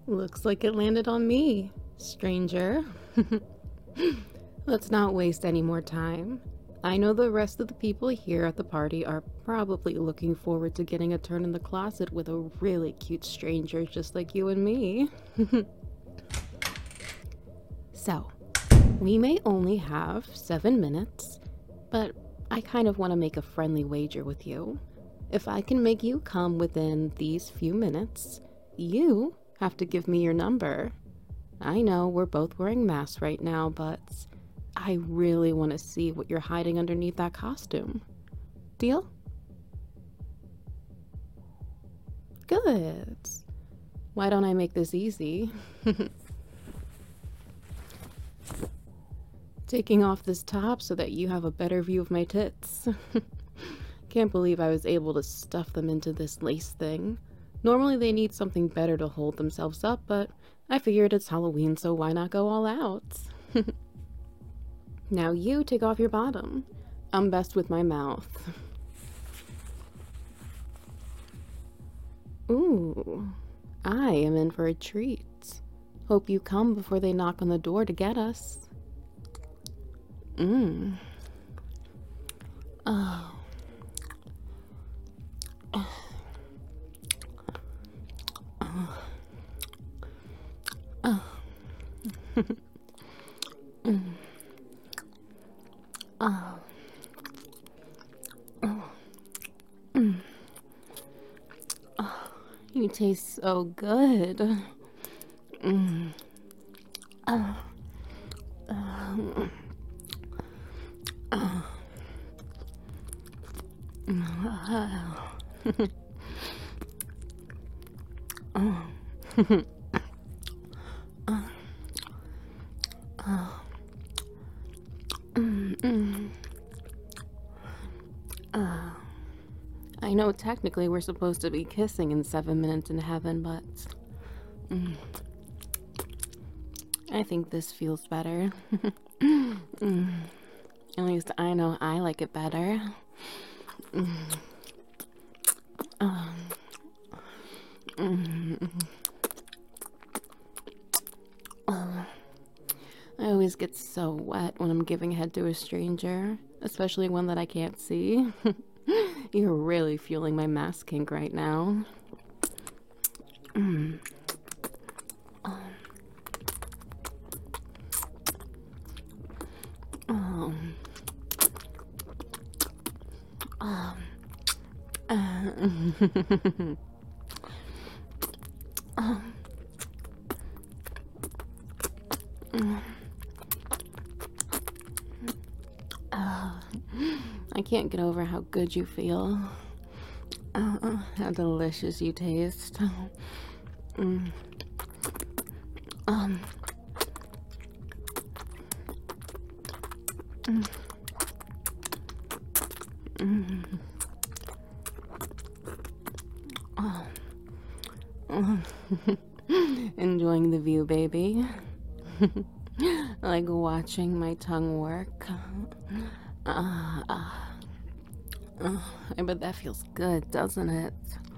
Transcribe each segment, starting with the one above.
Looks like it landed on me, stranger. Let's not waste any more time. I know the rest of the people here at the party are probably looking forward to getting a turn in the closet with a really cute stranger just like you and me. So, we may only have 7 minutes, but I kind of want to make a friendly wager with you. If I can make you come within these few minutes, you have to give me your number. I know we're both wearing masks right now, but I really want to see what you're hiding underneath that costume. Deal? Good. Why don't I make this easy? Taking off this top so that you have a better view of my tits. Can't believe I was able to stuff them into this lace thing. Normally they need something better to hold themselves up, but I figured it's Halloween, so why not go all out? Now you take off your bottom. I'm best with my mouth. Ooh, I am in for a treat. Hope you come before they knock on the door to get us. Oh. You taste so good. I know technically we're supposed to be kissing in 7 minutes in heaven, but I think this feels better. At least I know I like it better. I always get so wet when I'm giving head to a stranger, especially one that I can't see. You're really fueling my mask kink right now. I can't get over how good you feel. How delicious you taste. Enjoying the view, baby. Like watching my tongue work. I bet that feels good, doesn't it?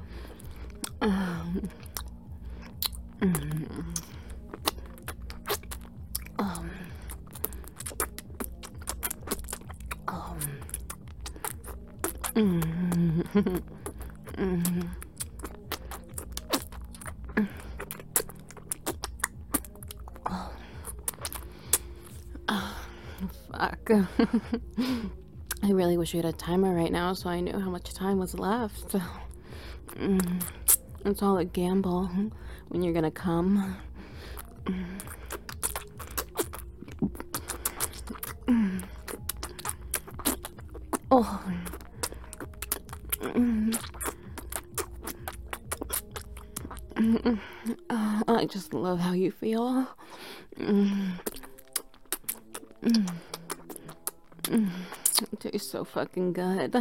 Fuck. I really wish we had a timer right now so I knew how much time was left. It's all a gamble when you're gonna come. Oh. I just love how you feel. It tastes so fucking good.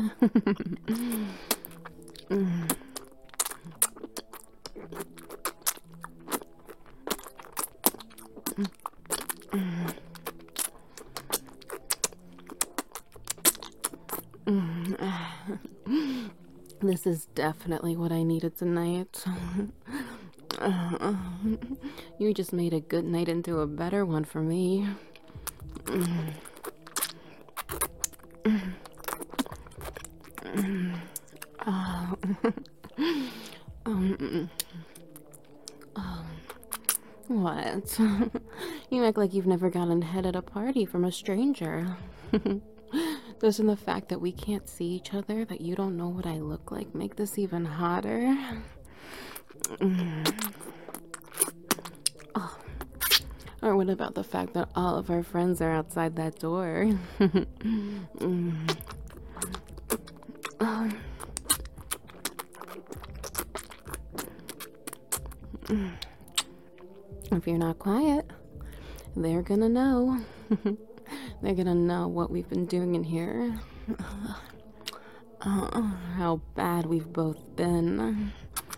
This is definitely what I needed tonight. You just made a good night into a better one for me. What? You act like you've never gotten head at a party from a stranger. Doesn't the fact that we can't see each other, that you don't know what I look like, make this even hotter? Oh. Or what about the fact that all of our friends are outside that door? If you're not quiet, they're gonna know. They're gonna know what we've been doing in here. How bad we've both been.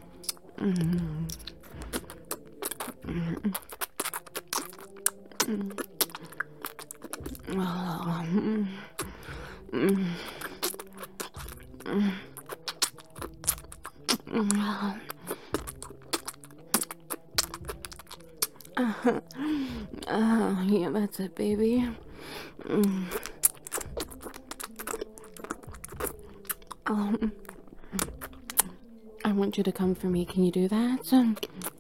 Yeah, that's it, baby. I want you to come for me. Can you do that?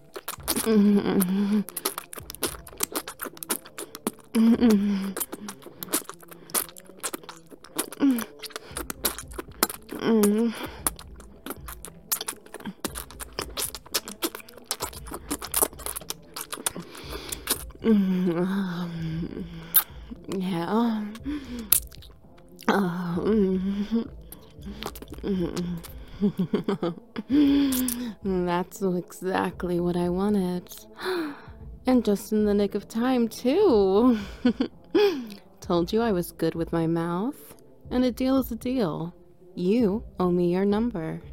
Yeah. That's exactly what I wanted. And just in the nick of time, too. Told you I was good with my mouth. And a deal is a deal. You owe me your number.